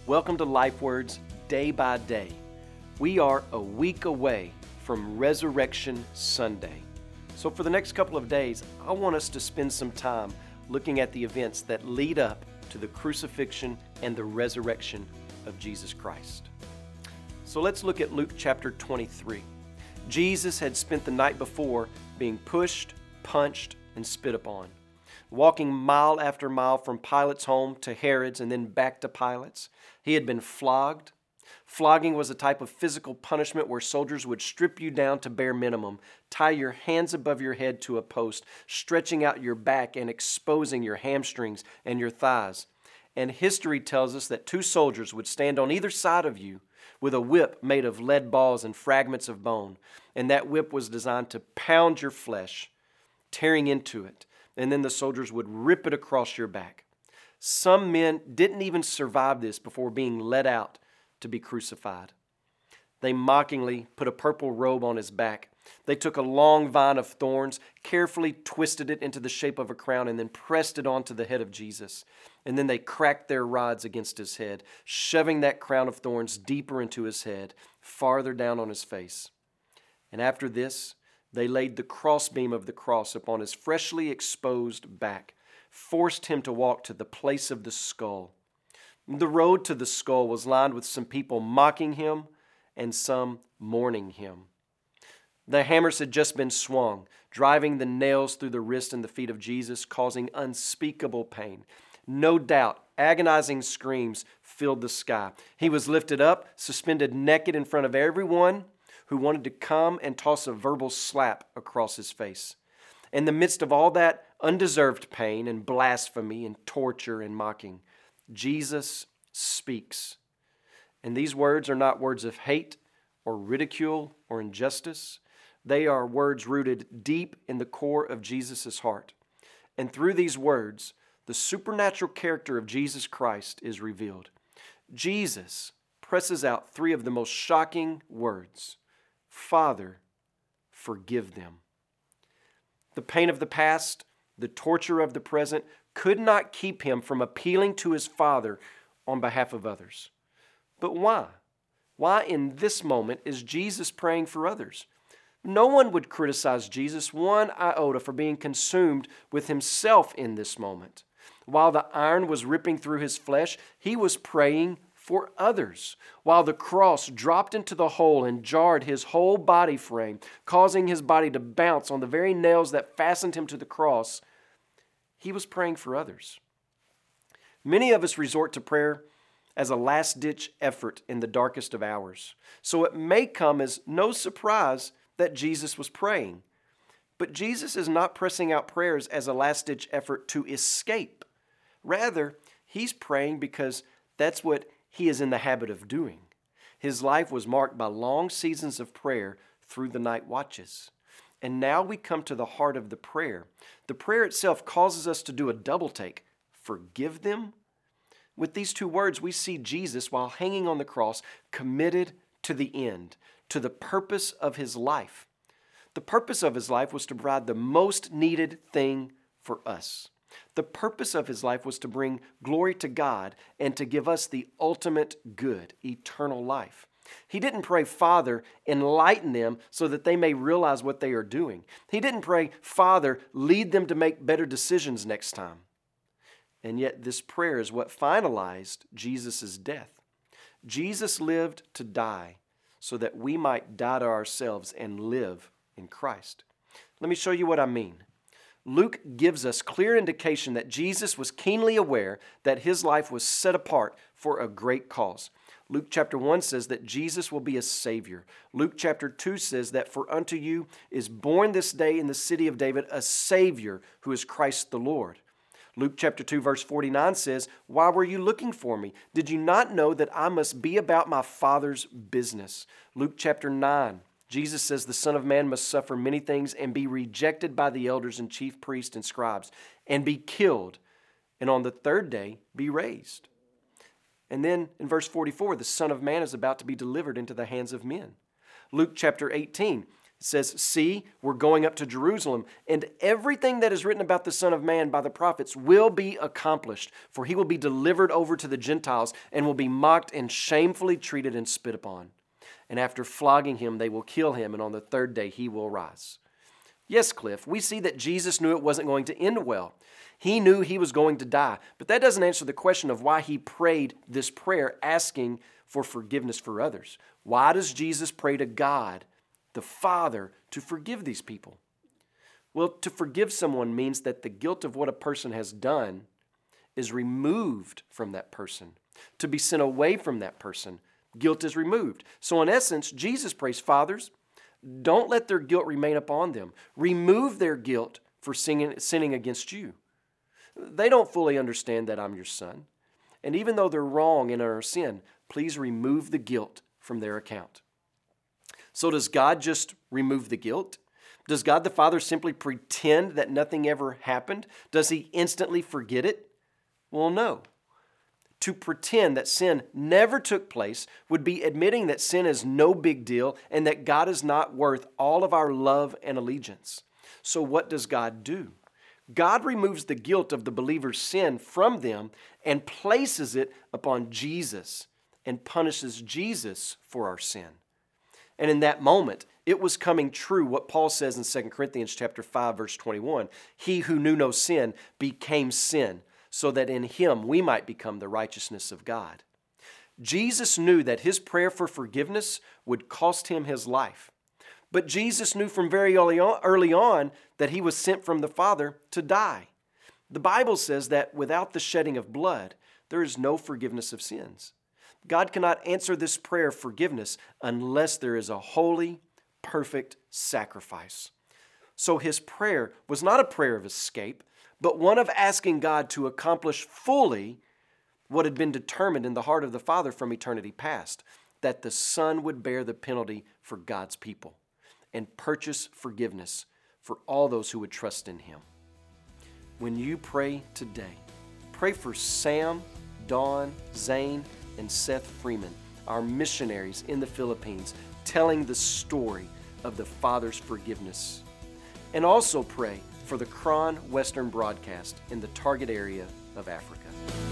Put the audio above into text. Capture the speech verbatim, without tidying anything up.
Welcome to Life Words Day by Day. We are a week away from Resurrection Sunday. So for the next couple of days, I want us to spend some time looking at the events that lead up to the crucifixion and the resurrection of Jesus Christ. So let's look at Luke chapter twenty-three. Jesus had spent the night before being pushed, punched, and spit upon, walking mile after mile from Pilate's home to Herod's and then back to Pilate's. He had been flogged. Flogging was a type of physical punishment where soldiers would strip you down to bare minimum, tie your hands above your head to a post, stretching out your back and exposing your hamstrings and your thighs. And history tells us that two soldiers would stand on either side of you with a whip made of lead balls and fragments of bone. And that whip was designed to pound your flesh, tearing into it. And then the soldiers would rip it across your back. Some men didn't even survive this before being led out to be crucified. They mockingly put a purple robe on his back. They took a long vine of thorns, carefully twisted it into the shape of a crown, and then pressed it onto the head of Jesus. And then they cracked their rods against his head, shoving that crown of thorns deeper into his head, farther down on his face. And after this, they laid the crossbeam of the cross upon his freshly exposed back, forced him to walk to the place of the skull. The road to the skull was lined with some people mocking him and some mourning him. The hammers had just been swung, driving the nails through the wrist and the feet of Jesus, causing unspeakable pain. No doubt, agonizing screams filled the sky. He was lifted up, suspended naked in front of everyone who wanted to come and toss a verbal slap across his face. In the midst of all that undeserved pain and blasphemy and torture and mocking, Jesus speaks. And these words are not words of hate or ridicule or injustice. They are words rooted deep in the core of Jesus' heart. And through these words, the supernatural character of Jesus Christ is revealed. Jesus presses out three of the most shocking words. Father, forgive them. The pain of the past, the torture of the present, could not keep him from appealing to his Father on behalf of others. But why? Why in this moment is Jesus praying for others? No one would criticize Jesus one iota for being consumed with himself in this moment. While the iron was ripping through his flesh, he was praying for others. While the cross dropped into the hole and jarred his whole body frame, causing his body to bounce on the very nails that fastened him to the cross, he was praying for others. Many of us resort to prayer as a last-ditch effort in the darkest of hours. So it may come as no surprise that Jesus was praying. But Jesus is not pressing out prayers as a last-ditch effort to escape. Rather, he's praying because that's what he is in the habit of doing. His life was marked by long seasons of prayer through the night watches. And now we come to the heart of the prayer. The prayer itself causes us to do a double take. Forgive them? With these two words, we see Jesus, while hanging on the cross, committed to the end, to the purpose of his life. The purpose of his life was to provide the most needed thing for us. The purpose of his life was to bring glory to God and to give us the ultimate good, eternal life. He didn't pray, Father, enlighten them so that they may realize what they are doing. He didn't pray, Father, lead them to make better decisions next time. And yet this prayer is what finalized Jesus' death. Jesus lived to die so that we might die to ourselves and live in Christ. Let me show you what I mean. Luke gives us clear indication that Jesus was keenly aware that his life was set apart for a great cause. Luke chapter one says that Jesus will be a Savior. Luke chapter two says that for unto you is born this day in the city of David a Savior who is Christ the Lord. Luke chapter two verse forty-nine says, why were you looking for me? Did you not know that I must be about my Father's business? Luke chapter nine, Jesus says the Son of Man must suffer many things and be rejected by the elders and chief priests and scribes and be killed, and on the third day be raised. And then in verse forty-four, the Son of Man is about to be delivered into the hands of men. Luke chapter eighteen It says, see, we're going up to Jerusalem, and everything that is written about the Son of Man by the prophets will be accomplished, for he will be delivered over to the Gentiles and will be mocked and shamefully treated and spit upon. And after flogging him, they will kill him, and on the third day he will rise. Yes, Cliff, we see that Jesus knew it wasn't going to end well. He knew he was going to die, but that doesn't answer the question of why he prayed this prayer asking for forgiveness for others. Why does Jesus pray to God, the Father, to forgive these people? Well, to forgive someone means that the guilt of what a person has done is removed from that person. To be sent away from that person, guilt is removed. So in essence, Jesus prays, fathers, don't let their guilt remain upon them. Remove their guilt for sinning, sinning against you. They don't fully understand that I'm your son. And even though they're wrong in our sin, please remove the guilt from their account. So does God just remove the guilt? Does God the Father simply pretend that nothing ever happened? Does he instantly forget it? Well, no. To pretend that sin never took place would be admitting that sin is no big deal and that God is not worth all of our love and allegiance. So what does God do? God removes the guilt of the believer's sin from them and places it upon Jesus and punishes Jesus for our sin. And in that moment, it was coming true what Paul says in Second Corinthians chapter five, verse twenty-one. He who knew no sin became sin, so that in him we might become the righteousness of God. Jesus knew that his prayer for forgiveness would cost him his life. But Jesus knew from very early on, early on that he was sent from the Father to die. The Bible says that without the shedding of blood, there is no forgiveness of sins. God cannot answer this prayer of forgiveness unless there is a holy, perfect sacrifice. So his prayer was not a prayer of escape, but one of asking God to accomplish fully what had been determined in the heart of the Father from eternity past, that the Son would bear the penalty for God's people and purchase forgiveness for all those who would trust in him. When you pray today, pray for Sam, Dawn, Zane, and Seth Freeman, our missionaries in the Philippines, telling the story of the Father's forgiveness. And also pray for the Kron Western broadcast in the target area of Africa.